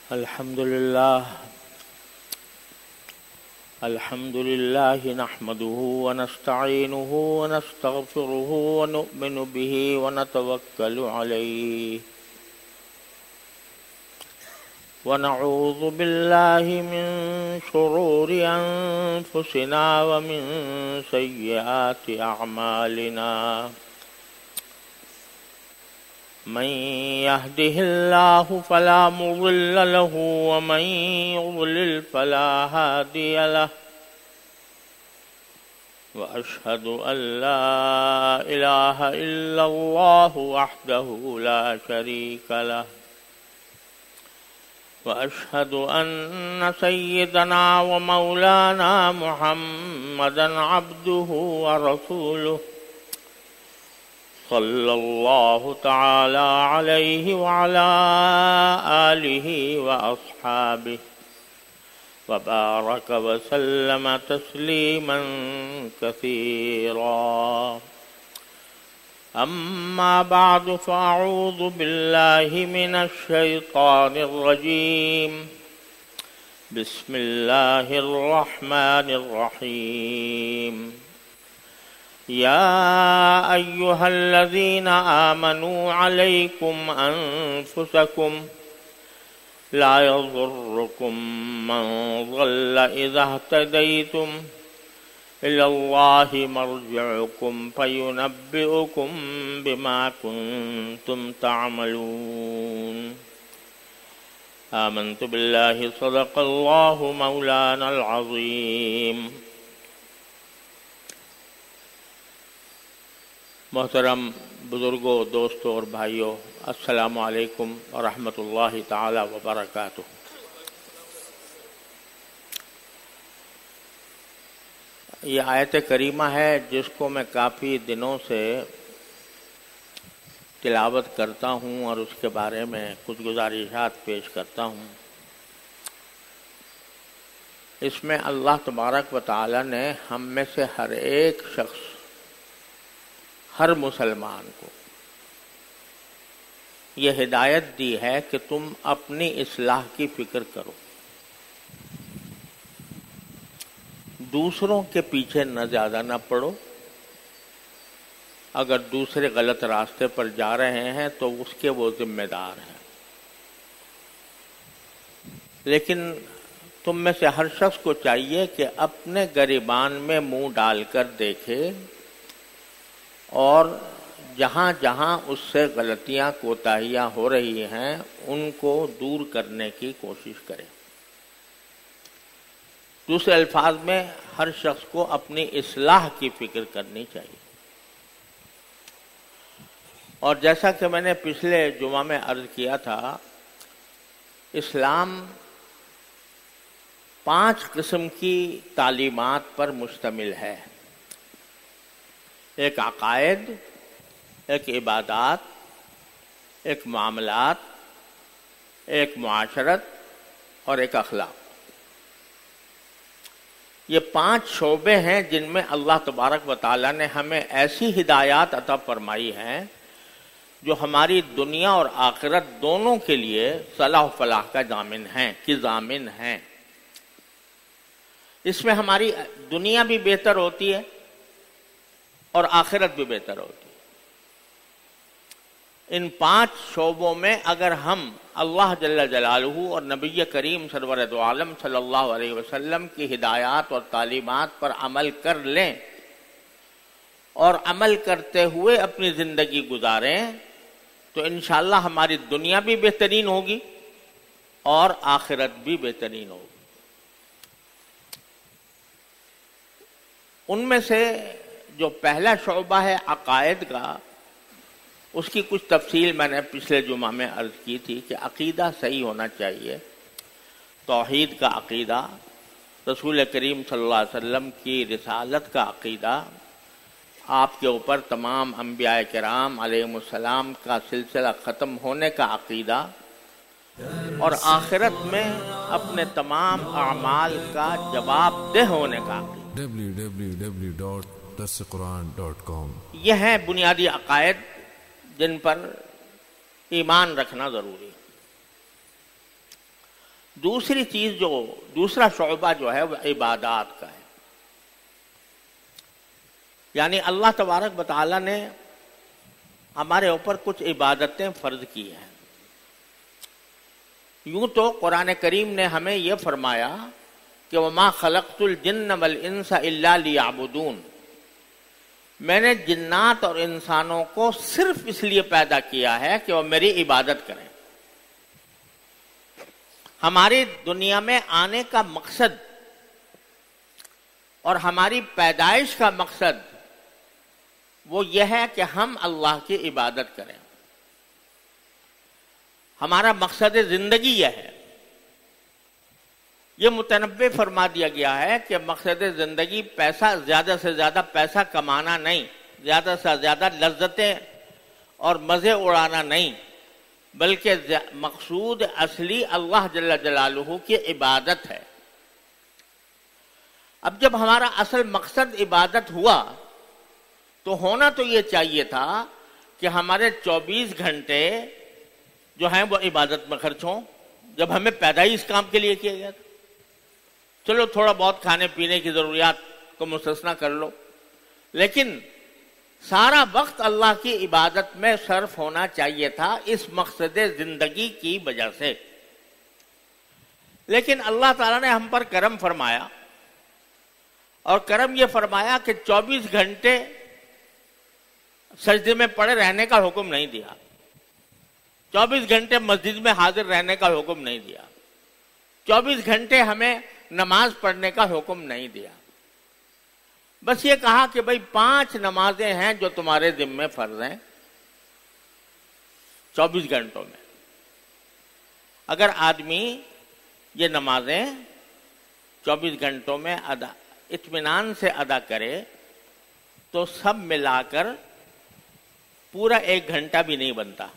الحمد لله نحمده ونستعينه ونستغفره ونؤمن به ونتوكل عليه ونعوذ بالله من شرور أنفسنا ومن سيئات أعمالنا من يهده الله فلا مضل له ومن يضلل فلا هادي له وأشهد أن لا إله إلا الله وحده لا شريك له وأشهد أن سيدنا ومولانا محمدا عبده ورسوله صلى الله تعالى عليه وعلى آله وأصحابه وبارك وسلم تسليما كثيرا أما بعد فأعوذ بالله من الشيطان الرجيم بسم الله الرحمن الرحيم يا أيها الذين آمنوا عليكم أنفسكم لا يضركم من ضل إذا اهتديتم إلى الله مرجعكم فينبئكم بما كنتم تعملون آمنت بالله صدق الله مولانا العظيم. محترم بزرگوں، دوستوں اور بھائیوں، السلام علیکم ورحمۃ اللہ تعالی وبرکاتہ۔ یہ آیت کریمہ ہے جس کو میں کافی دنوں سے تلاوت کرتا ہوں اور اس کے بارے میں کچھ گزارشات پیش کرتا ہوں۔ اس میں اللہ تبارک و تعالی نے ہم میں سے ہر ایک شخص، ہر مسلمان کو یہ ہدایت دی ہے کہ تم اپنی اصلاح کی فکر کرو، دوسروں کے پیچھے نہ زیادہ نہ پڑو۔ اگر دوسرے غلط راستے پر جا رہے ہیں تو اس کے وہ ذمہ دار ہیں، لیکن تم میں سے ہر شخص کو چاہیے کہ اپنے گریبان میں منہ ڈال کر دیکھے اور جہاں جہاں اس سے غلطیاں کوتاہیاں ہو رہی ہیں ان کو دور کرنے کی کوشش کرے۔ دوسرے الفاظ میں ہر شخص کو اپنی اصلاح کی فکر کرنی چاہیے۔ اور جیسا کہ میں نے پچھلے جمعہ میں عرض کیا تھا، اسلام 5 قسم کی تعلیمات پر مشتمل ہے۔ ایک عقائد، ایک عبادات، ایک معاملات، ایک معاشرت اور ایک اخلاق۔ یہ 5 شعبے ہیں جن میں اللہ تبارک و تعالی نے ہمیں ایسی ہدایات عطا فرمائی ہیں جو ہماری دنیا اور آخرت دونوں کے لیے صلاح و فلاح کا ضامن ہیں۔ اس میں ہماری دنیا بھی بہتر ہوتی ہے اور آخرت بھی بہتر ہوتی ہے۔ ان 5 شعبوں میں اگر ہم اللہ جل جلالہ اور نبی کریم سرور دو عالم صلی اللہ علیہ وسلم کی ہدایات اور تعلیمات پر عمل کر لیں اور عمل کرتے ہوئے اپنی زندگی گزاریں تو انشاءاللہ ہماری دنیا بھی بہترین ہوگی اور آخرت بھی بہترین ہوگی۔ ان میں سے جو پہلا شعبہ ہے عقائد کا، اس کی کچھ تفصیل میں نے پچھلے جمعہ میں عرض کی تھی کہ عقیدہ صحیح ہونا چاہیے۔ توحید کا عقیدہ، رسول کریم صلی اللہ علیہ وسلم کی رسالت کا عقیدہ، آپ کے اوپر تمام انبیاء کرام علیہم السلام کا سلسلہ ختم ہونے کا عقیدہ، اور آخرت میں اپنے تمام اعمال کا جواب دہ ہونے کا عقیدہ۔ www.darsequran.com یہ ہیں بنیادی عقائد جن پر ایمان رکھنا ضروری ہے۔ دوسری چیز دوسرا شعبہ جو ہے وہ عبادات کا ہے. یعنی اللہ تبارک و تعالیٰ نے ہمارے اوپر کچھ عبادتیں فرض کی ہیں. یوں تو قرآن کریم نے ہمیں یہ فرمایا کہ وَمَا خَلَقْتُ الْجِنَّ وَالْإِنسَ إِلَّا لِيَعْبُدُونَ، میں نے جنات اور انسانوں کو صرف اس لیے پیدا کیا ہے کہ وہ میری عبادت کریں. ہماری دنیا میں آنے کا مقصد اور ہماری پیدائش کا مقصد وہ یہ ہے کہ ہم اللہ کی عبادت کریں. ہمارا مقصد زندگی یہ ہے. یہ متنبع فرما دیا گیا ہے کہ مقصد زندگی پیسہ، زیادہ سے زیادہ پیسہ کمانا نہیں، زیادہ سے زیادہ لذتیں اور مزے اڑانا نہیں، بلکہ مقصود اصلی اللہ جل جلالہ کی عبادت ہے. اب جب ہمارا اصل مقصد عبادت ہوا تو ہونا تو یہ چاہیے تھا کہ ہمارے 24 گھنٹے جو ہیں وہ عبادت میں خرچ ہوں. جب ہمیں پیدا ہی اس کام کے لیے کیا گیا تھا. چلو تھوڑا بہت کھانے پینے کی ضروریات کو مستثنا کر لو، لیکن سارا وقت اللہ کی عبادت میں صرف ہونا چاہیے تھا اس مقصد زندگی کی وجہ سے. لیکن اللہ تعالیٰ نے ہم پر کرم فرمایا، اور کرم یہ فرمایا کہ 24 گھنٹے سجدے میں پڑے رہنے کا حکم نہیں دیا، 24 گھنٹے مسجد میں حاضر رہنے کا حکم نہیں دیا، 24 گھنٹے ہمیں نماز پڑھنے کا حکم نہیں دیا. بس یہ کہا کہ بھئی 5 نمازیں ہیں جو تمہارے ذمہ فرض ہیں 24 گھنٹوں میں. اگر آدمی یہ نمازیں 24 گھنٹوں میں اطمینان سے ادا کرے تو سب ملا کر پورا 1 گھنٹہ بھی نہیں بنتا.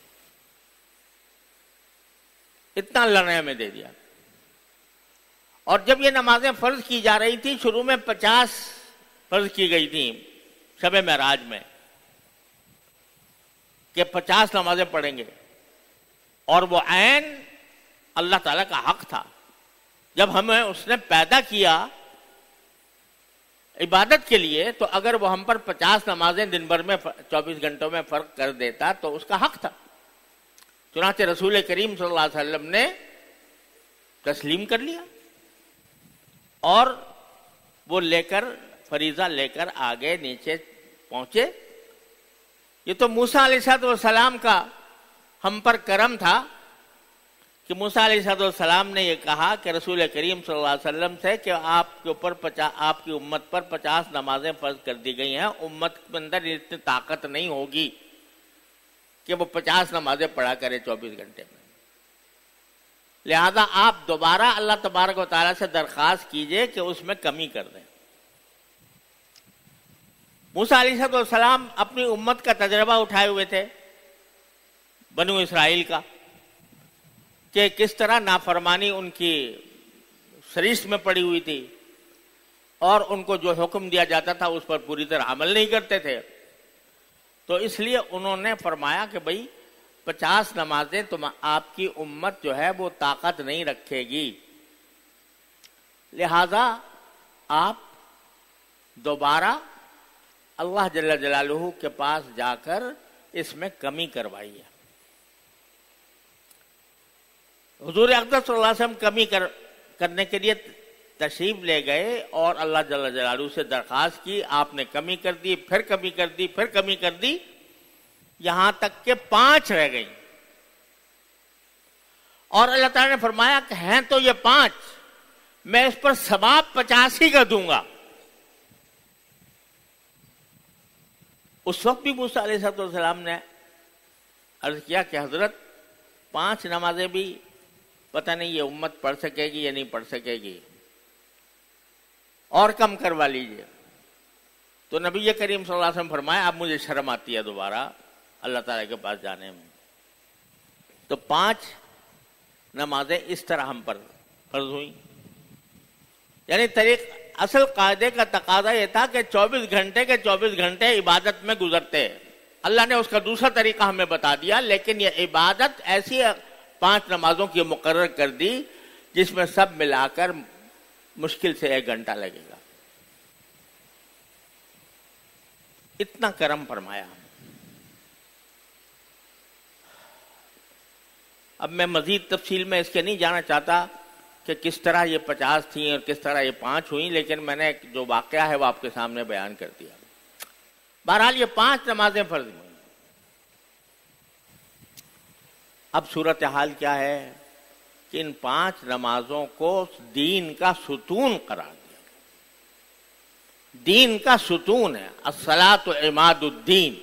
اتنا اللہ نے ہمیں دے دیا. اور جب یہ نمازیں فرض کی جا رہی تھی، شروع میں 50 فرض کی گئی تھی شب معراج میں کہ 50 نمازیں پڑھیں گے، اور وہ عین اللہ تعالیٰ کا حق تھا. جب ہمیں اس نے پیدا کیا عبادت کے لیے تو اگر وہ ہم پر 50 نمازیں دن بھر میں 24 گھنٹوں میں فرق کر دیتا تو اس کا حق تھا. چنانچہ رسول کریم صلی اللہ علیہ وسلم نے تسلیم کر لیا اور وہ لے کر فریضہ لے کر آگے نیچے پہنچے. یہ تو موسیٰ علیہ السلام کا ہم پر کرم تھا کہ موسیٰ علیہ السلام نے یہ کہا کہ رسول کریم صلی اللہ علیہ وسلم سے کہ آپ کے اوپر آپ کی امت پر 50 نمازیں فرض کر دی گئی ہیں، امت کے اندر اتنی طاقت نہیں ہوگی کہ وہ 50 نمازیں پڑھا کرے 24 گھنٹے میں. لہذا آپ دوبارہ اللہ تبارک و تعالیٰ سے درخواست کیجئے کہ اس میں کمی کر دیں. موسیٰ علیہ السلام اپنی امت کا تجربہ اٹھائے ہوئے تھے، بنو اسرائیل کا، کہ کس طرح نافرمانی ان کی سرشت میں پڑی ہوئی تھی اور ان کو جو حکم دیا جاتا تھا اس پر پوری طرح عمل نہیں کرتے تھے. تو اس لیے انہوں نے فرمایا کہ بھئی 50 نمازیں تو آپ کی امت جو ہے وہ طاقت نہیں رکھے گی، لہذا آپ دوبارہ اللہ جل جلالہ کے پاس جا کر اس میں کمی کروائیے. حضور اقدس صلی اللہ علیہ وسلم کمی کرنے کے لیے تشریف لے گئے اور اللہ جل جلالہ سے درخواست کی. آپ نے کمی کر دی، پھر کمی کر دی، پھر کمی کر دی، یہاں تک کہ 5 رہ گئی. اور اللہ تعالیٰ نے فرمایا کہ ہیں تو یہ 5، میں اس پر ثواب 85 کا دوں گا. اس وقت بھی موسیٰ علیہ السلام نے عرض کیا کہ حضرت 5 نمازیں بھی پتہ نہیں یہ امت پڑھ سکے گی یا نہیں پڑھ سکے گی، اور کم کروا لیجئے. تو نبی کریم صلی اللہ علیہ وسلم فرمایا اب مجھے شرم آتی ہے دوبارہ اللہ تعالیٰ کے پاس جانے میں. تو 5 نمازیں اس طرح ہم پر فرض ہوئی. یعنی اصل قاعدے کا تقاضا یہ تھا کہ 24 گھنٹے کے 24 گھنٹے عبادت میں گزرتے. اللہ نے اس کا دوسرا طریقہ ہمیں بتا دیا، لیکن یہ عبادت ایسی 5 نمازوں کی مقرر کر دی جس میں سب ملا کر مشکل سے 1 گھنٹہ لگے گا. اتنا کرم فرمایا. اب میں مزید تفصیل میں اس کے نہیں جانا چاہتا کہ کس طرح یہ 50 تھیں اور کس طرح یہ 5 ہوئیں، لیکن میں نے جو واقعہ ہے وہ آپ کے سامنے بیان کر دیا. بہرحال یہ 5 نمازیں فرض ہوئیں. اب صورتحال کیا ہے کہ ان 5 نمازوں کو دین کا ستون قرار دیا گیا. دین کا ستون ہے، الصلاۃ عماد الدین،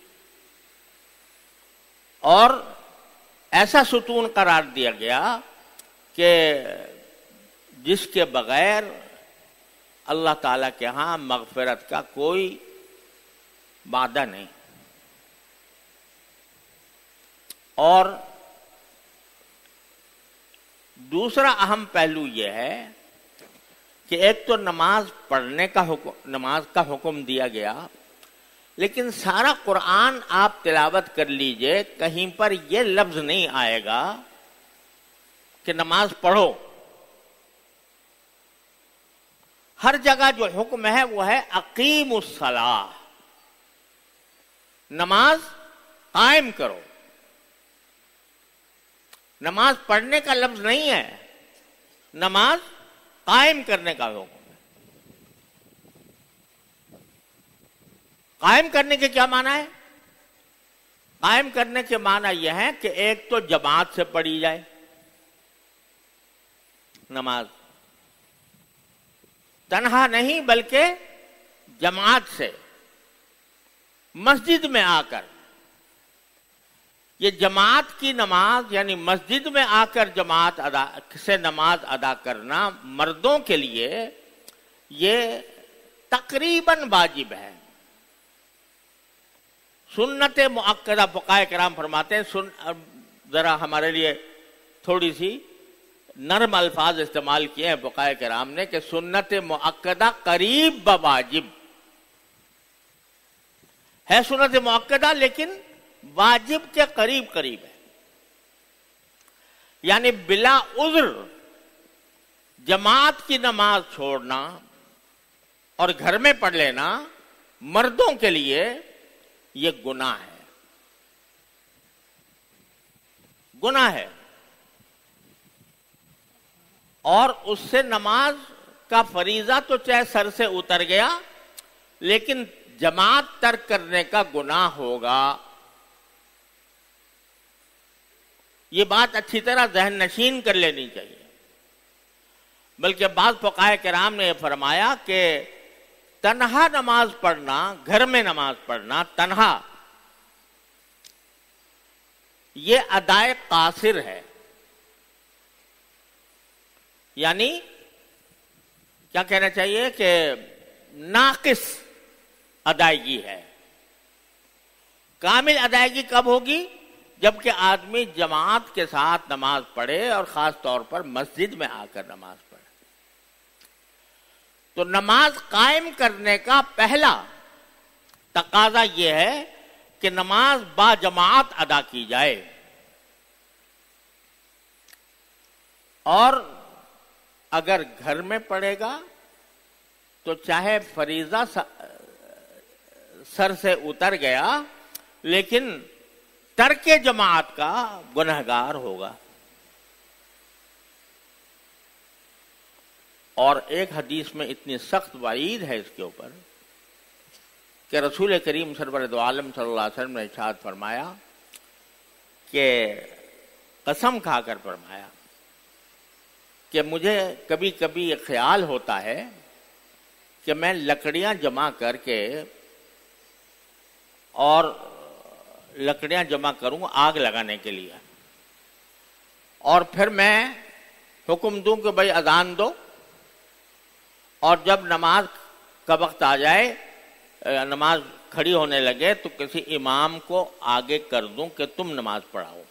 اور ایسا ستون قرار دیا گیا کہ جس کے بغیر اللہ تعالیٰ کے ہاں مغفرت کا کوئی وعدہ نہیں. اور دوسرا اہم پہلو یہ ہے کہ ایک تو نماز پڑھنے کا نماز کا حکم دیا گیا، لیکن سارا قرآن آپ تلاوت کر لیجئے، کہیں پر یہ لفظ نہیں آئے گا کہ نماز پڑھو. ہر جگہ جو حکم ہے وہ ہے اقیم الصلاۃ، نماز قائم کرو. نماز پڑھنے کا لفظ نہیں ہے، نماز قائم کرنے کا حکم ہے. قائم کرنے کے کیا معنی ہے؟ قائم کرنے کے معنی یہ ہے کہ ایک تو جماعت سے پڑھی جائے نماز، تنہا نہیں بلکہ جماعت سے مسجد میں آ کر. یہ جماعت کی نماز یعنی مسجد میں آ کر جماعت سے نماز ادا کرنا مردوں کے لیے یہ تقریباً واجب ہے. سنت مؤکدہ فقہائے کرام فرماتے ہیں، ذرا ہمارے لیے تھوڑی سی نرم الفاظ استعمال کیے ہیں فقہائے کرام نے کہ سنت مؤکدہ قریب بواجب ہے. سنت مؤکدہ لیکن واجب کے قریب قریب ہے. یعنی بلا عذر جماعت کی نماز چھوڑنا اور گھر میں پڑھ لینا مردوں کے لیے یہ گناہ ہے. گناہ ہے، اور اس سے نماز کا فریضہ تو چاہے سر سے اتر گیا، لیکن جماعت ترک کرنے کا گناہ ہوگا. یہ بات اچھی طرح ذہن نشین کر لینی چاہیے. بلکہ بعض فقہائے کرام نے یہ فرمایا کہ تنہا نماز پڑھنا، گھر میں نماز پڑھنا تنہا، یہ ادائے قاصر ہے. یعنی کیا کہنا چاہیے کہ ناقص ادائیگی ہے. کامل ادائیگی کب ہوگی؟ جبکہ آدمی جماعت کے ساتھ نماز پڑھے اور خاص طور پر مسجد میں آ کر نماز پڑھے. تو نماز قائم کرنے کا پہلا تقاضا یہ ہے کہ نماز با جماعت ادا کی جائے. اور اگر گھر میں پڑھے گا تو چاہے فریضہ سر سے اتر گیا، لیکن ترک جماعت کا گنہگار ہوگا. اور ایک حدیث میں اتنی سخت وعید ہے اس کے اوپر کہ رسول کریم سرور دو عالم صلی اللہ علیہ وسلم نے ارشاد فرمایا کہ قسم کھا کر فرمایا کہ مجھے کبھی کبھی یہ خیال ہوتا ہے کہ میں لکڑیاں جمع کر کے اور لکڑیاں جمع کروں آگ لگانے کے لیے، اور پھر میں حکم دوں کہ بھائی اذان دو، اور جب نماز کا وقت آ جائے، نماز کھڑی ہونے لگے، تو کسی امام کو آگے کر دوں کہ تم نماز پڑھاؤ.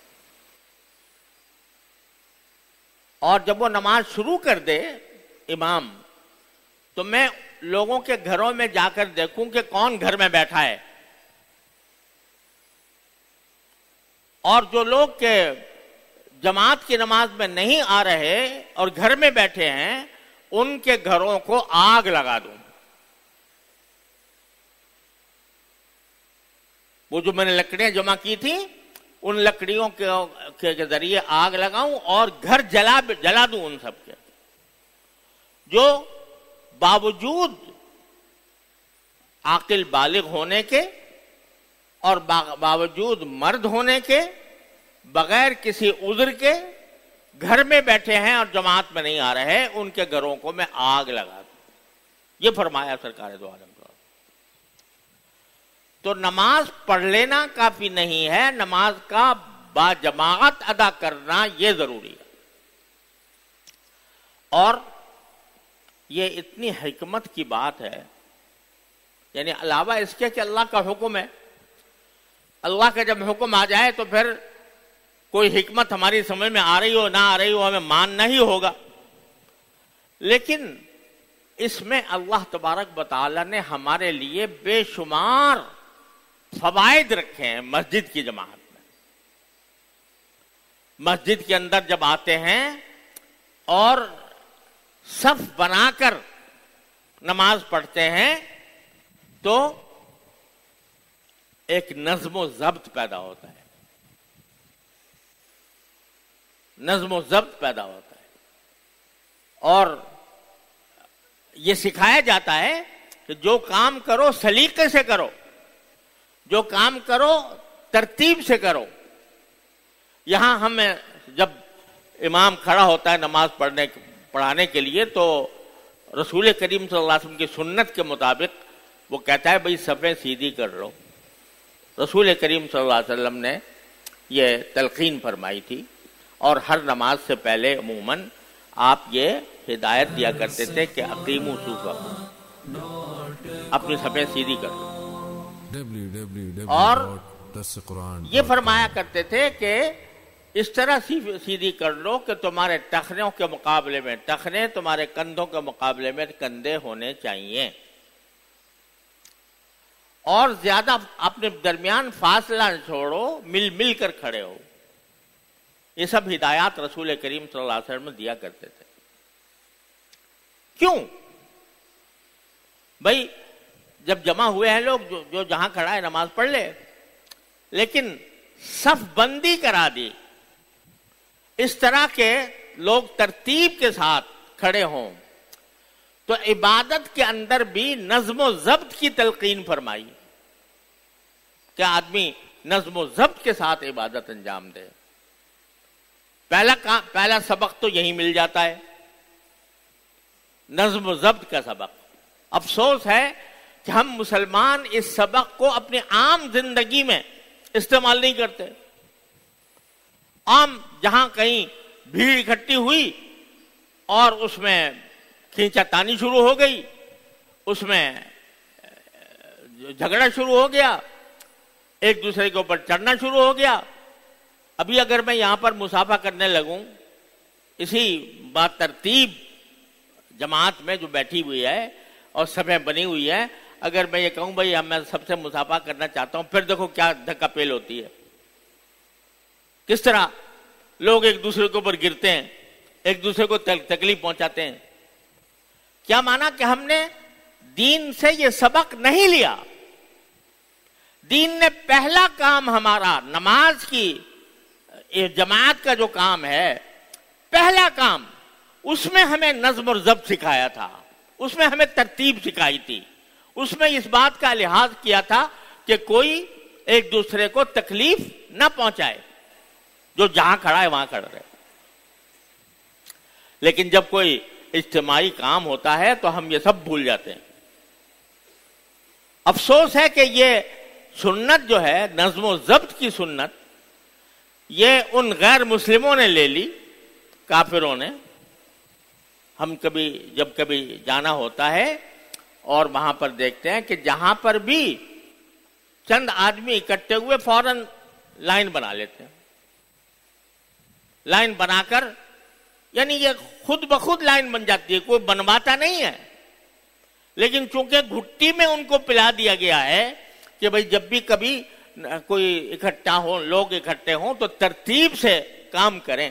اور جب وہ نماز شروع کر دے امام، تو میں لوگوں کے گھروں میں جا کر دیکھوں کہ کون گھر میں بیٹھا ہے، اور جو لوگ کے جماعت کی نماز میں نہیں آ رہے اور گھر میں بیٹھے ہیں ان کے گھروں کو آگ لگا دوں. وہ جو میں نے لکڑیاں جمع کی تھیں ان لکڑیوں کے ذریعے آگ لگاؤں اور گھر جلا دوں ان سب کے جو باوجود عاقل بالغ ہونے کے اور باوجود مرد ہونے کے بغیر کسی عذر کے گھر میں بیٹھے ہیں اور جماعت میں نہیں آ رہے ان کے گھروں کو میں آگ لگا دوں. یہ فرمایا سرکار دو عالم. تو نماز پڑھ لینا کافی نہیں ہے، نماز کا با جماعت ادا کرنا یہ ضروری ہے. اور یہ اتنی حکمت کی بات ہے، یعنی علاوہ اس کے کہ اللہ کا حکم ہے، اللہ کا جب حکم آ جائے تو پھر کوئی حکمت ہماری سمجھ میں آ رہی ہو نہ آ رہی ہو ہمیں ماننا ہی ہوگا. لیکن اس میں اللہ تبارک و تعالی نے ہمارے لیے بے شمار فوائد رکھے ہیں. مسجد کی جماعت میں، مسجد کے اندر جب آتے ہیں اور صف بنا کر نماز پڑھتے ہیں تو ایک نظم و ضبط پیدا ہوتا ہے، نظم و ضبط پیدا ہوتا ہے. اور یہ سکھایا جاتا ہے کہ جو کام کرو سلیقے سے کرو، جو کام کرو ترتیب سے کرو. یہاں ہمیں جب امام کھڑا ہوتا ہے نماز پڑھانے کے لیے تو رسول کریم صلی اللہ علیہ وسلم کی سنت کے مطابق وہ کہتا ہے بھئی صفیں سیدھی کر لو. رسول کریم صلی اللہ علیہ وسلم نے یہ تلقین فرمائی تھی اور ہر نماز سے پہلے عموماً آپ یہ ہدایت دیا کرتے تھے کہ اقیموا صفوفکم، اپنی صفیں سیدھی کر لو. اور یہ فرمایا کرتے تھے کہ اس طرح سیدھی کر لو کہ تمہارے ٹخنوں کے مقابلے میں ٹخنے، تمہارے کندھوں کے مقابلے میں کندھے ہونے چاہیے، اور زیادہ اپنے درمیان فاصلہ چھوڑو، مل مل کر کھڑے ہو. یہ سب ہدایات رسول کریم صلی اللہ علیہ وسلم دیا کرتے تھے. کیوں؟ بھائی جب جمع ہوئے ہیں لوگ، جو جہاں کھڑا ہے نماز پڑھ لے، لیکن صف بندی کرا دی اس طرح کے لوگ ترتیب کے ساتھ کھڑے ہوں تو عبادت کے اندر بھی نظم و ضبط کی تلقین فرمائی کہ آدمی نظم و ضبط کے ساتھ عبادت انجام دے. پہلا سبق تو یہی مل جاتا ہے، نظم و ضبط کا سبق. افسوس ہے کہ ہم مسلمان اس سبق کو اپنی عام زندگی میں استعمال نہیں کرتے. عام جہاں کہیں بھیڑ اکٹھی ہوئی اور اس میں کھینچا تانی شروع ہو گئی، اس میں جھگڑا شروع ہو گیا، ایک دوسرے کے اوپر چڑھنا شروع ہو گیا. ابھی اگر میں یہاں پر مسافہ کرنے لگوں اسی بات ترتیب جماعت میں جو بیٹھی ہوئی ہے اور صفیں بنی ہوئی ہے، اگر میں یہ کہوں بھائی میں سب سے مسافہ کرنا چاہتا ہوں، پھر دیکھو کیا دھکا پیل ہوتی ہے، کس طرح لوگ ایک دوسرے کے اوپر گرتے ہیں، ایک دوسرے کو تکلیف پہنچاتے ہیں. کیا مانا کہ ہم نے دین سے یہ سبق نہیں لیا. دین نے پہلا کام ہمارا نماز کی جماعت کا جو کام ہے، پہلا کام اس میں ہمیں نظم اور ضبط سکھایا تھا، اس میں ہمیں ترتیب سکھائی تھی، اس میں اس بات کا لحاظ کیا تھا کہ کوئی ایک دوسرے کو تکلیف نہ پہنچائے، جو جہاں کھڑا ہے وہاں کھڑا رہے. لیکن جب کوئی اجتماعی کام ہوتا ہے تو ہم یہ سب بھول جاتے ہیں. افسوس ہے کہ یہ سنت جو ہے نظم و ضبط کی سنت، یہ ان غیر مسلموں نے لے لی، کافروں نے. ہم جب کبھی جانا ہوتا ہے اور وہاں پر دیکھتے ہیں کہ جہاں پر بھی چند آدمی اکٹھے ہوئے فوراً لائن بنا لیتے ہیں. لائن بنا کر یعنی یہ خود بخود لائن بن جاتی ہے، کوئی بنواتا نہیں ہے. لیکن چونکہ گھٹی میں ان کو پلا دیا گیا ہے کہ بھئی جب بھی کبھی کوئی اکٹھا ہو، لوگ اکٹھے ہوں تو ترتیب سے کام کریں.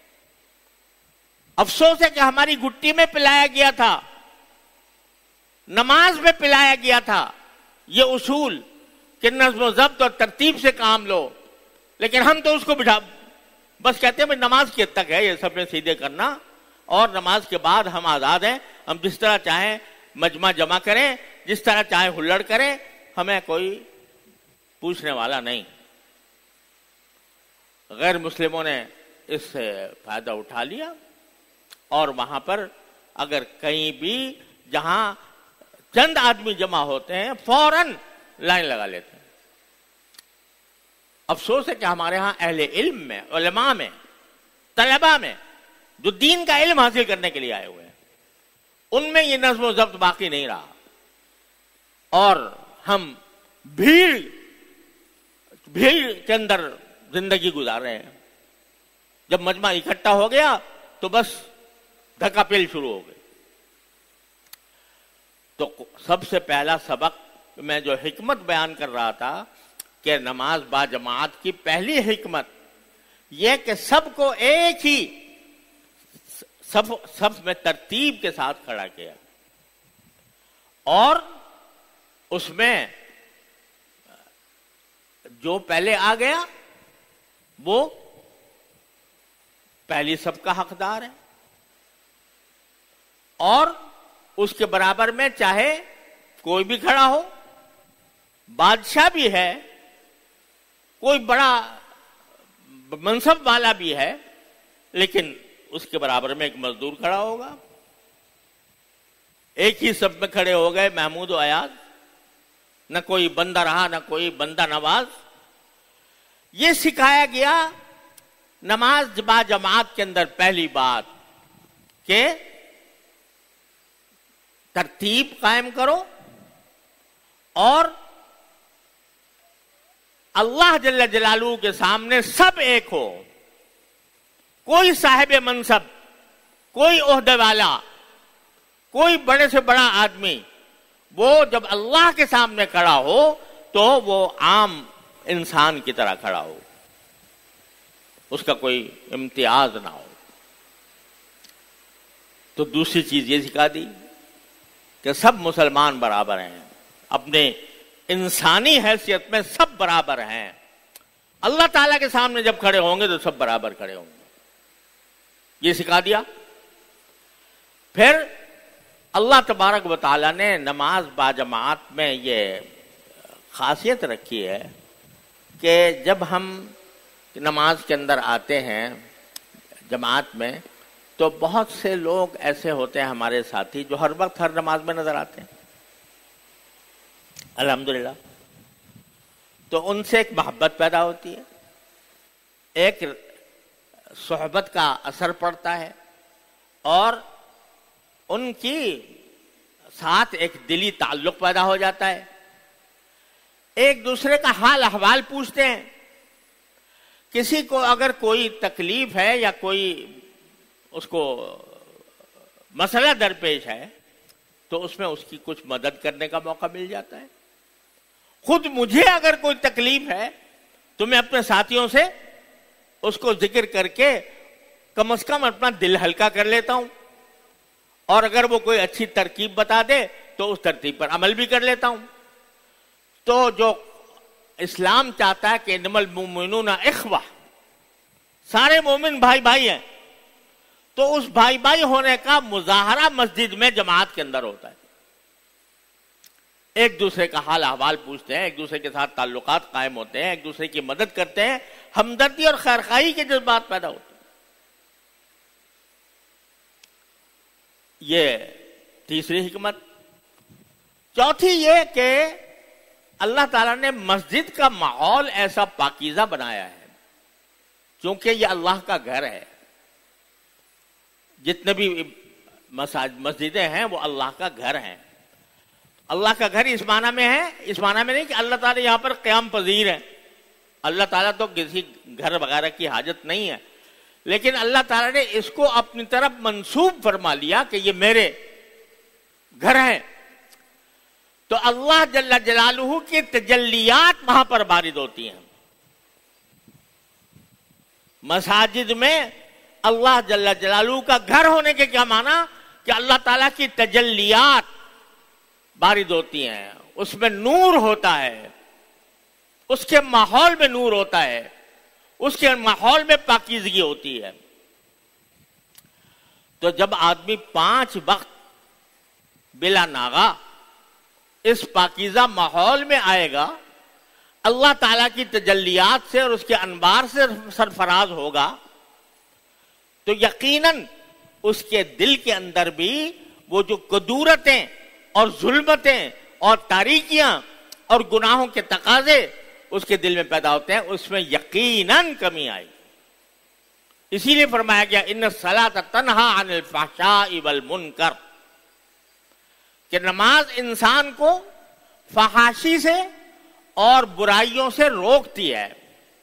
افسوس ہے کہ ہماری گٹی میں پلایا گیا تھا، نماز میں پلایا گیا تھا یہ اصول کہ نظم و ضبط اور ترتیب سے کام لو، لیکن ہم تو اس کو بس کہتے ہیں نماز کی حد تک ہے یہ سب نے سیدھے کرنا، اور نماز کے بعد ہم آزاد ہیں، ہم جس طرح چاہیں مجمع جمع کریں، جس طرح چاہیں ہلڑ کریں، ہمیں کوئی پوچھنے والا نہیں. غیر مسلموں نے اس سے فائدہ اٹھا لیا، اور وہاں پر اگر کہیں بھی جہاں چند آدمی جمع ہوتے ہیں فوراً لائن لگا لیتے ہیں. افسوس ہے کہ ہمارے ہاں اہل علم میں، علماء میں، طلباء میں جو دین کا علم حاصل کرنے کے لیے آئے ہوئے ہیں، ان میں یہ نظم و ضبط باقی نہیں رہا، اور ہم بھیڑ کے اندر زندگی گزار رہے ہیں. جب مجمع اکٹھا ہو گیا تو بس دھکا پیل شروع ہو گئی. تو سب سے پہلا سبق میں جو حکمت بیان کر رہا تھا کہ نماز با جماعت کی پہلی حکمت یہ کہ سب کو ایک ہی صف میں ترتیب کے ساتھ کھڑا کیا، اور اس میں جو پہلے آ گیا وہ پہلی صف کا حقدار ہے، اور اس کے برابر میں چاہے کوئی بھی کھڑا ہو، بادشاہ بھی ہے، کوئی بڑا منصب والا بھی ہے، لیکن اس کے برابر میں ایک مزدور کھڑا ہوگا. ایک ہی صف میں کھڑے ہو گئے محمود و ایاز، نہ کوئی بندہ رہا نہ کوئی بندہ نواز. یہ سکھایا گیا نماز با جماعت کے اندر پہلی بات کہ ترتیب قائم کرو، اور اللہ جل جلالہ کے سامنے سب ایک ہو. کوئی صاحب منصب، کوئی عہدے والا، کوئی بڑے سے بڑا آدمی، وہ جب اللہ کے سامنے کھڑا ہو تو وہ عام انسان کی طرح کھڑا ہو، اس کا کوئی امتیاز نہ ہو. تو دوسری چیز یہ سکھا دی کہ سب مسلمان برابر ہیں، اپنے انسانی حیثیت میں سب برابر ہیں. اللہ تعالیٰ کے سامنے جب کھڑے ہوں گے تو سب برابر کھڑے ہوں گے، یہ سکھا دیا. پھر اللہ تبارک و تعالیٰ نے نماز با جماعت میں یہ خاصیت رکھی ہے کہ جب ہم نماز کے اندر آتے ہیں جماعت میں تو بہت سے لوگ ایسے ہوتے ہیں ہمارے ساتھی جو ہر وقت ہر نماز میں نظر آتے ہیں الحمدللہ. تو ان سے ایک محبت پیدا ہوتی ہے، ایک صحبت کا اثر پڑتا ہے، اور ان کی ساتھ ایک دلی تعلق پیدا ہو جاتا ہے. ایک دوسرے کا حال احوال پوچھتے ہیں. کسی کو اگر کوئی تکلیف ہے یا کوئی اس کو مسئلہ درپیش ہے تو اس میں اس کی کچھ مدد کرنے کا موقع مل جاتا ہے. خود مجھے اگر کوئی تکلیف ہے تو میں اپنے ساتھیوں سے اس کو ذکر کر کے کم از کم اپنا دل ہلکا کر لیتا ہوں، اور اگر وہ کوئی اچھی ترکیب بتا دے تو اس ترتیب پر عمل بھی کر لیتا ہوں. تو جو اسلام چاہتا ہے کہ انما المؤمنون اخوہ، سارے مومن بھائی بھائی ہیں، تو اس بھائی بھائی ہونے کا مظاہرہ مسجد میں جماعت کے اندر ہوتا ہے. ایک دوسرے کا حال احوال پوچھتے ہیں، ایک دوسرے کے ساتھ تعلقات قائم ہوتے ہیں، ایک دوسرے کی مدد کرتے ہیں، ہمدردی اور خیرخواہی کے جذبات پیدا ہوتے ہیں. یہ تیسری حکمت. چوتھی یہ کہ اللہ تعالیٰ نے مسجد کا ماحول ایسا پاکیزہ بنایا ہے، چونکہ یہ اللہ کا گھر ہے. جتنے بھی مسجدیں ہیں وہ اللہ کا گھر ہیں. اللہ کا گھر اس معنی میں ہے، اس معنی میں نہیں کہ اللہ تعالیٰ یہاں پر قیام پذیر ہے. اللہ تعالیٰ تو کسی گھر وغیرہ کی حاجت نہیں ہے، لیکن اللہ تعالیٰ نے اس کو اپنی طرف منسوب فرما لیا کہ یہ میرے گھر ہیں. تو اللہ جل جلالہ کی تجلیات وہاں پر وارد ہوتی ہیں. مساجد میں اللہ جل جلالہ کا گھر ہونے کے کیا معنی کہ اللہ تعالیٰ کی تجلیات بارد ہوتی ہیں، اس میں نور ہوتا ہے، اس کے ماحول میں نور ہوتا ہے، اس کے ماحول میں پاکیزگی ہوتی ہے۔ تو جب آدمی 5 وقت بلا ناغہ اس پاکیزہ ماحول میں آئے گا، اللہ تعالیٰ کی تجلیات سے اور اس کے انوار سے سرفراز ہوگا، تو یقیناً اس کے دل کے اندر بھی وہ جو کدورتیں اور ظلمتیں اور تاریکیاں اور گناہوں کے تقاضے اس کے دل میں پیدا ہوتے ہیں، اس میں یقیناً کمی آئی۔ اسی لیے فرمایا گیا ان الصلاۃ تنہا عن الفحشاء والمنکر، کہ نماز انسان کو فحاشی سے اور برائیوں سے روکتی ہے۔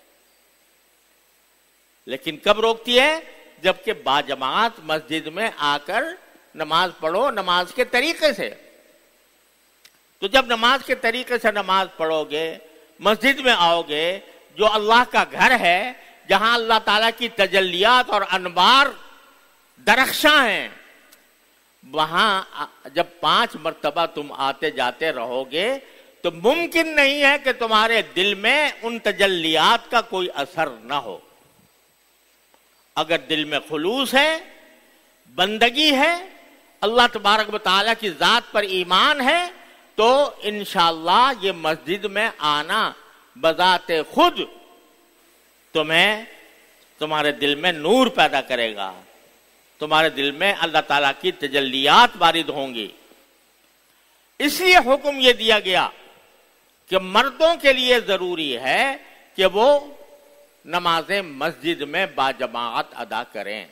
لیکن کب روکتی ہے؟ جبکہ باجماعت مسجد میں آ کر نماز پڑھو نماز کے طریقے سے۔ تو جب نماز کے طریقے سے نماز پڑھو گے، مسجد میں آؤ گے جو اللہ کا گھر ہے، جہاں اللہ تعالیٰ کی تجلیات اور انوار درخشاں ہیں، وہاں جب 5 مرتبہ تم آتے جاتے رہو گے تو ممکن نہیں ہے کہ تمہارے دل میں ان تجلیات کا کوئی اثر نہ ہو۔ اگر دل میں خلوص ہے، بندگی ہے، اللہ تبارک و تعالیٰ کی ذات پر ایمان ہے، تو انشاءاللہ یہ مسجد میں آنا بذات خود تمہارے دل میں نور پیدا کرے گا، تمہارے دل میں اللہ تعالیٰ کی تجلیات وارد ہوں گی۔ اس لیے حکم یہ دیا گیا کہ مردوں کے لیے ضروری ہے کہ وہ نمازیں مسجد میں باجماعت ادا کریں،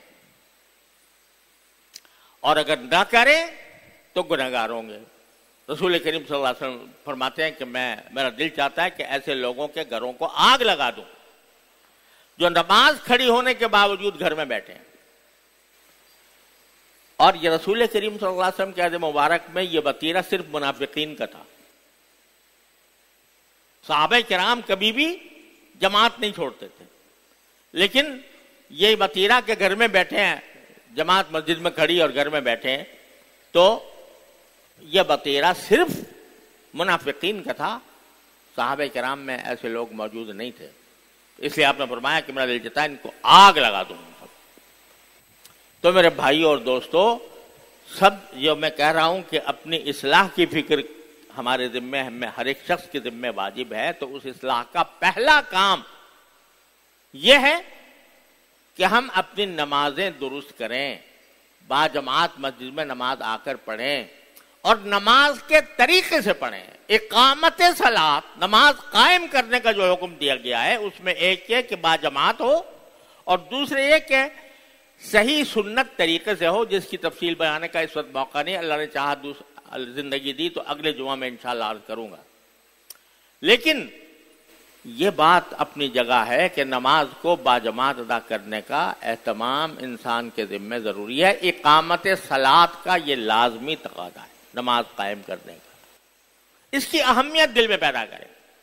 اور اگر نہ کریں تو گنہگار ہوں گے۔ رسول کریم صلی اللہ علیہ وسلم فرماتے ہیں کہ میرا دل چاہتا ہے کہ ایسے لوگوں کے گھروں کو آگ لگا دوں جو نماز کھڑی ہونے کے باوجود گھر میں بیٹھے ہیں۔ اور یہ رسول کریم صلی اللہ علیہ وسلم کے عہد مبارک میں یہ وتیرہ صرف منافقین کا تھا۔ صحابہ کرام کبھی بھی جماعت نہیں چھوڑتے تھے، لیکن یہ وتیرہ کے گھر میں بیٹھے ہیں، جماعت مسجد میں کھڑی اور گھر میں بیٹھے ہیں، تو یہ وتیرہ صرف منافقین کا تھا۔ صحابہ کرام میں ایسے لوگ موجود نہیں تھے، اس لیے آپ نے فرمایا کہ میرا دل چاہتا ہے ان کو آگ لگا دوں۔ تو میرے بھائی اور دوستو، سب جو میں کہہ رہا ہوں کہ اپنی اصلاح کی فکر ہمارے ذمے، ہمیں ہر ایک شخص کے ذمے واجب ہے، تو اس اصلاح کا پہلا کام یہ ہے کہ ہم اپنی نمازیں درست کریں، باجماعت مسجد میں نماز آ کر پڑھیں، اور نماز کے طریقے سے پڑھیں۔ اقامت صلاۃ، نماز قائم کرنے کا جو حکم دیا گیا ہے، اس میں ایک یہ کہ باجماعت ہو، اور دوسرے یہ کہ صحیح سنت طریقے سے ہو، جس کی تفصیل بیانے کا اس وقت موقع نہیں، اللہ نے چاہا زندگی دی تو اگلے جمعہ میں انشاءاللہ عرض کروں گا۔ لیکن یہ بات اپنی جگہ ہے کہ نماز کو باجماعت ادا کرنے کا اہتمام انسان کے ذمہ ضروری ہے۔ اقامت صلاۃ کا یہ لازمی تقاضا ہے، نماز قائم کرنے کا، اس کی اہمیت دل میں پیدا کرے۔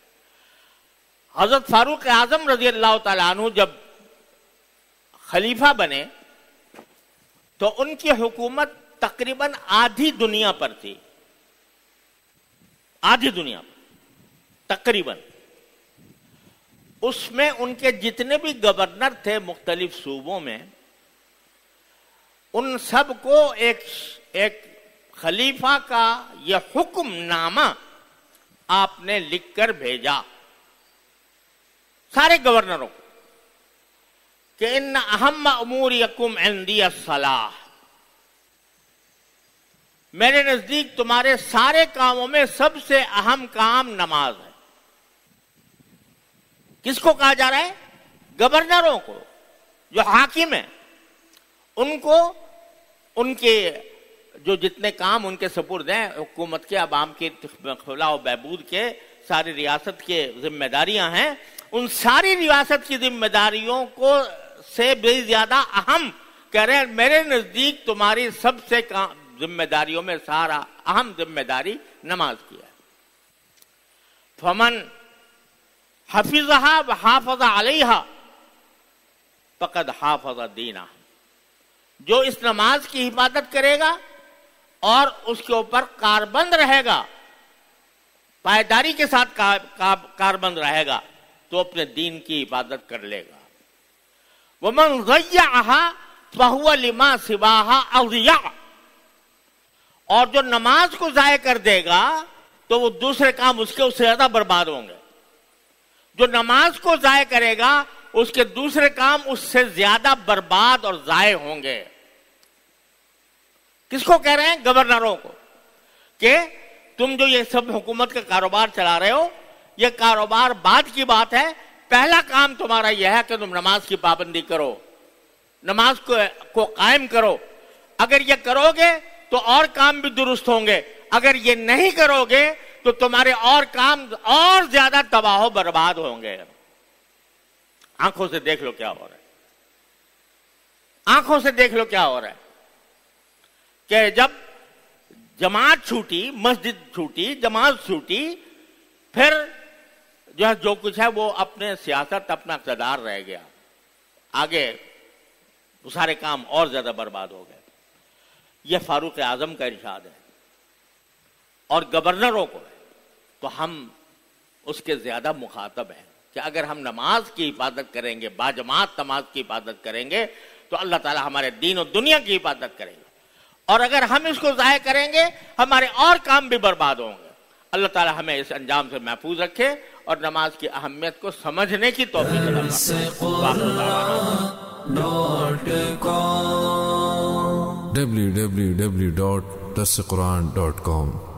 حضرت فاروق اعظم رضی اللہ تعالیٰ عنہ جب خلیفہ بنے تو ان کی حکومت تقریباً آدھی دنیا پر تھی، آدھی دنیا پر تقریباً۔ اس میں ان کے جتنے بھی گورنر تھے مختلف صوبوں میں، ان سب کو ایک خلیفہ کا یہ حکم نامہ آپ نے لکھ کر بھیجا سارے گورنروں کو کہ ان اہم امورکم عندی الصلاۃ، میرے نزدیک تمہارے سارے کاموں میں سب سے اہم کام نماز ہے۔ کس کو کہا جا رہا ہے؟ گورنروں کو، جو حاکم ہیں، ان کو ان کے جو جتنے کام ان کے سپرد ہیں، حکومت کے، عوام کی فلاح و بہبود کے، ساری ریاست کے ذمہ داریاں ہیں، ان ساری ریاست کی ذمہ داریوں کو سے بھی زیادہ اہم کہہ رہے ہیں میرے نزدیک تمہاری سب سے ذمہ داریوں میں سارا اہم ذمہ داری نماز کی ہے۔ فمن حفظها وحافظ علیہا، فقد حافظ دینہ، جو اس نماز کی حفاظت کرے گا اور اس کے اوپر کاربند رہے گا، پائیداری کے ساتھ کاربند رہے گا، تو اپنے دین کی حفاظت کر لے گا۔ وَمَنْ ضَيَّعَهَا فَهُوَ لِمَا سِوَاهَا أَضْيَعُ، اور جو نماز کو ضائع کر دے گا تو وہ دوسرے کام اس سے زیادہ برباد ہوں گے۔ جو نماز کو ضائع کرے گا اس کے دوسرے کام اس سے زیادہ برباد اور ضائع ہوں گے۔ کس کو کہہ رہے ہیں؟ گورنروں کو، کہ تم جو یہ سب حکومت کا کاروبار چلا رہے ہو، یہ کاروبار بعد کی بات ہے، پہلا کام تمہارا یہ ہے کہ تم نماز کی پابندی کرو، نماز کو قائم کرو۔ اگر یہ کرو گے تو اور کام بھی درست ہوں گے، اگر یہ نہیں کرو گے تو تمہارے اور کام اور زیادہ تباہ و برباد ہوں گے۔ آنکھوں سے دیکھ لو کیا ہو رہا ہے، آنکھوں سے دیکھ لو کیا ہو رہا ہے، کہ جب جماعت چھوٹی، مسجد چھوٹی، جماعت چھوٹی، پھر جو کچھ ہے وہ اپنے سیاست، اپنا اقتدار رہ گیا، آگے وہ سارے کام اور زیادہ برباد ہو گئے۔ یہ فاروق اعظم کا ارشاد ہے اور گورنروں کو ہے، تو ہم اس کے زیادہ مخاطب ہیں کہ اگر ہم نماز کی حفاظت کریں گے، باجماعت نماز کی حفاظت کریں گے تو اللہ تعالی ہمارے دین و دنیا کی حفاظت کریں گے، اور اگر ہم اس کو ضائع کریں گے ہمارے اور کام بھی برباد ہوں گے۔ اللہ تعالی ہمیں اس انجام سے محفوظ رکھے اور نماز کی اہمیت کو سمجھنے کی توفیق عطا فرمائے۔ www.darsequran.com